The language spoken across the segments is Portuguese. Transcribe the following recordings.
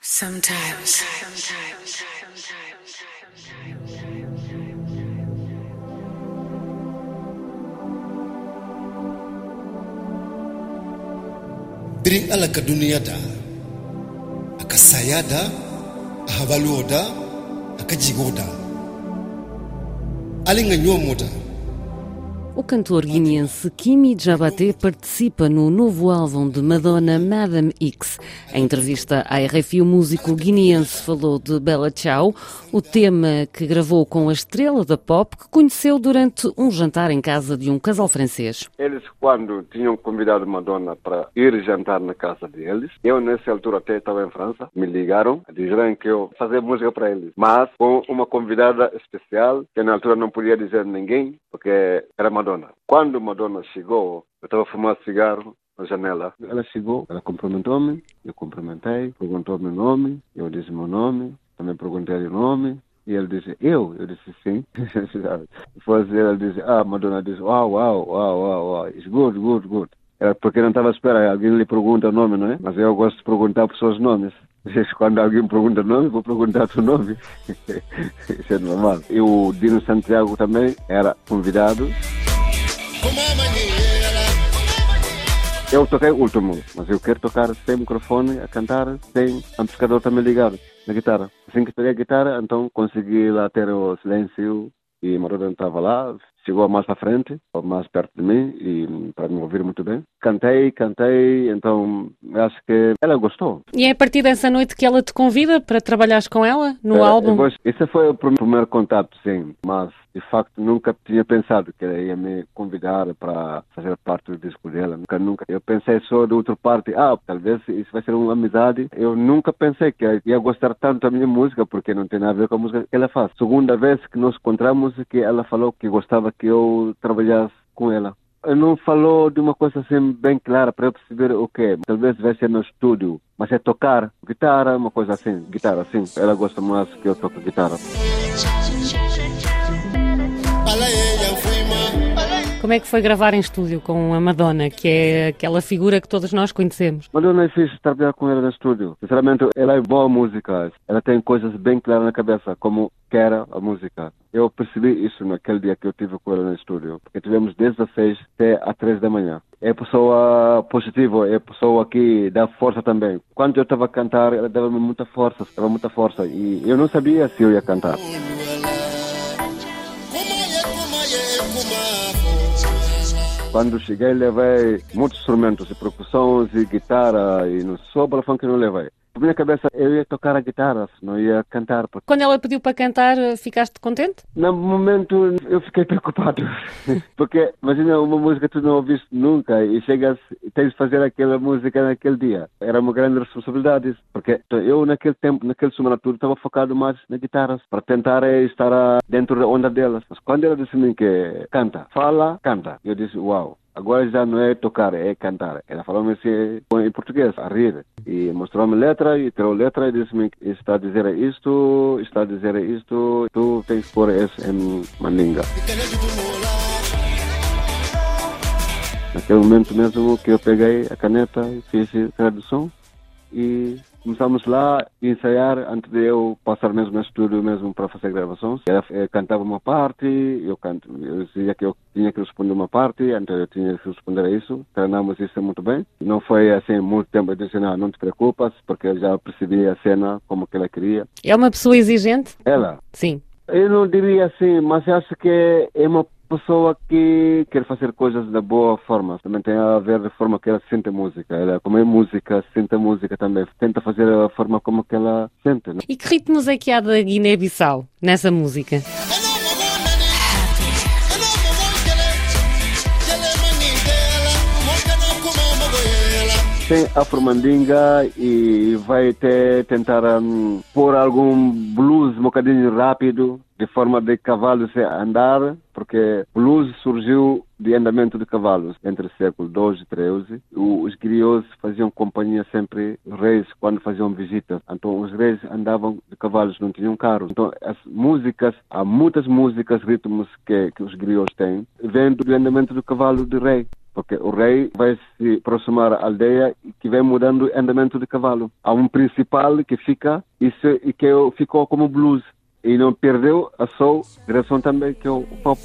Sometimes. Biring ala ka duniyada, akasayada, ahavaluoda, akajigoda. Alinga nyomoda. O cantor guineense Kimi Diabaté participa no novo álbum de Madonna, Madame X. Em entrevista à RFI, o músico guineense falou de Bella Ciao, o tema que gravou com a estrela da pop, que conheceu durante um jantar em casa de um casal francês. Eles, quando tinham convidado Madonna para ir jantar na casa deles, eu nessa altura até estava em França, me ligaram, disseram que eu fazia música para eles, mas com uma convidada especial, que na altura não podia dizer ninguém, porque era Madonna. Quando Madonna chegou, eu estava fumando cigarro na janela. Ela chegou, ela cumprimentou-me, eu cumprimentei, perguntou meu nome, eu disse meu nome, também perguntei o nome, e ele disse, eu disse sim. Depois ela disse, Madonna disse, wow, it's good. Era porque não estava à espera, alguém lhe pergunta o nome, não é? Mas eu gosto de perguntar a pessoas nomes. Quando alguém me pergunta o nome, vou perguntar o teu nome. Isso é normal. E o Dino Santiago também era convidado. Eu toquei o último, mas eu quero tocar sem microfone, a cantar, sem amplificador também ligado na guitarra. Assim que peguei a guitarra, então consegui lá ter o silêncio e Madonna estava lá, chegou mais para frente, mais perto de mim e para me ouvir muito bem. Cantei, então acho que ela gostou. E é a partir dessa noite que ela te convida para trabalhares com ela no álbum? Esse foi o primeiro contato, sim, mas de facto nunca tinha pensado que ela ia me convidar para fazer parte do disco dela. Nunca. Eu pensei só da outra parte, talvez isso vai ser uma amizade. Eu nunca pensei que ela ia gostar tanto da minha música, porque não tem nada a ver com a música que ela faz. Segunda vez que nos encontramos, que ela falou que gostava que eu trabalhasse com ela. Não falou de uma coisa assim bem clara para eu perceber o quê. Talvez vai ser no estúdio, mas é tocar guitarra, uma coisa assim, guitarra, sim. Ela gosta mais que eu toque guitarra. Como é que foi gravar em estúdio com a Madonna, que é aquela figura que todos nós conhecemos? Madonna é fixe trabalhar com ela no estúdio. Sinceramente, ela é boa música. Ela tem coisas bem claras na cabeça, como quer a música. Eu percebi isso naquele dia que eu estive com ela no estúdio, porque tivemos desde as 6 até às 3 da manhã. É pessoa positiva, é pessoa que dá força também. Quando eu estava a cantar, ela dava-me muita força, e eu não sabia se eu ia cantar. Quando cheguei, levei muitos instrumentos, de percussões e guitarra, e no sopro funk não levei. Na minha cabeça, eu ia tocar a guitarra, não ia cantar. Quando ela pediu para cantar, ficaste contente? No momento, eu fiquei preocupado. Porque, imagina, uma música que tu não ouviste nunca e chegas e tens de fazer aquela música naquele dia. Era uma grande responsabilidade. Porque eu, naquele tempo, naquele semana tudo, estava focado mais na guitarra, para tentar estar dentro da onda delas. Mas quando ela disse-me que canta, fala, canta, eu disse, uau. Agora já não é tocar, é cantar. Ela falou-me assim, em português, a rir. E mostrou-me letra, e tirou letra e disse-me, está a dizer isto, tu tens que pôr isso em Mandinga. Naquele momento mesmo que eu peguei a caneta e fiz a tradução e começamos lá a ensaiar antes de eu passar mesmo no estúdio mesmo para fazer gravações. Ela cantava uma parte, eu dizia que eu tinha que responder uma parte, então eu tinha que responder a isso. Treinamos isso muito bem. Não foi assim muito tempo. Eu disse, não te preocupas, porque eu já percebi a cena como que ela queria. É uma pessoa exigente? Ela? Sim. Eu não diria assim, mas acho que é uma pessoa que quer fazer coisas da boa forma. Também tem a ver da forma que ela sente a música. Ela, como é música, sente a música também. Tenta fazer a forma como que ela sente. Né? E que ritmos é que há da Guiné-Bissau nessa música? Tem afro-mandinga e vai tentar pôr algum blues um bocadinho rápido, de forma de cavalo se andar, porque o blues surgiu de andamento de cavalos entre o século XII e XIII. Os griots faziam companhia sempre aos reis quando faziam visitas. Então os reis andavam de cavalos, não tinham carros. Então as músicas, há muitas músicas, ritmos que os griots têm, vêm do andamento do cavalo de rei. Porque o rei vai se aproximar da aldeia e que vai mudando o andamento de cavalo. Há um principal que fica e que ficou como blues. E não perdeu a sua direção também, que é o pop.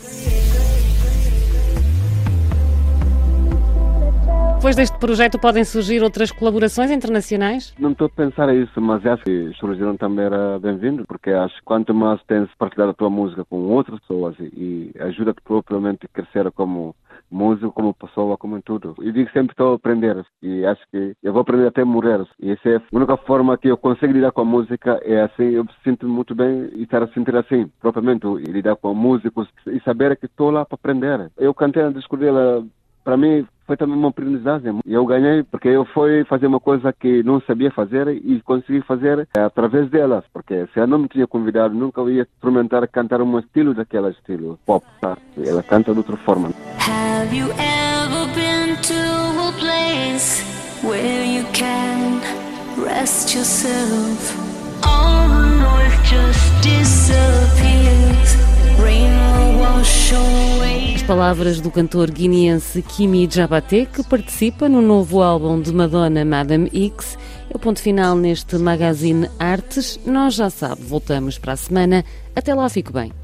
Depois deste projeto podem surgir outras colaborações internacionais? Não estou a pensar nisso, mas acho que surgiram também era bem-vindo, porque acho que quanto mais tens partilhado a tua música com outras pessoas e ajuda-te propriamente a crescer como músico, como pessoa, como em tudo. Eu digo sempre que estou a aprender e acho que eu vou aprender até morrer. E essa é a única forma que eu consigo lidar com a música, é assim, eu me sinto muito bem e estar a sentir assim, propriamente, e lidar com músicos e saber que estou lá para aprender. Eu cantei na disco dela, para mim foi também uma aprendizagem. Eu ganhei porque eu fui fazer uma coisa que não sabia fazer e consegui fazer através delas. Porque se eu não me tinha convidado, nunca eu ia experimentar cantar um estilo daquele estilo pop. Tá? Ela canta de outra forma. Have you ever been to a place where you can rest yourself? All the noise just disappears. Rain will wash away. As palavras do cantor guineense Kimi Diabaté, que participa no novo álbum de Madonna, Madame X. É o ponto final neste Magazine Artes. Nós já sabe, voltamos para a semana. Até lá, fique bem.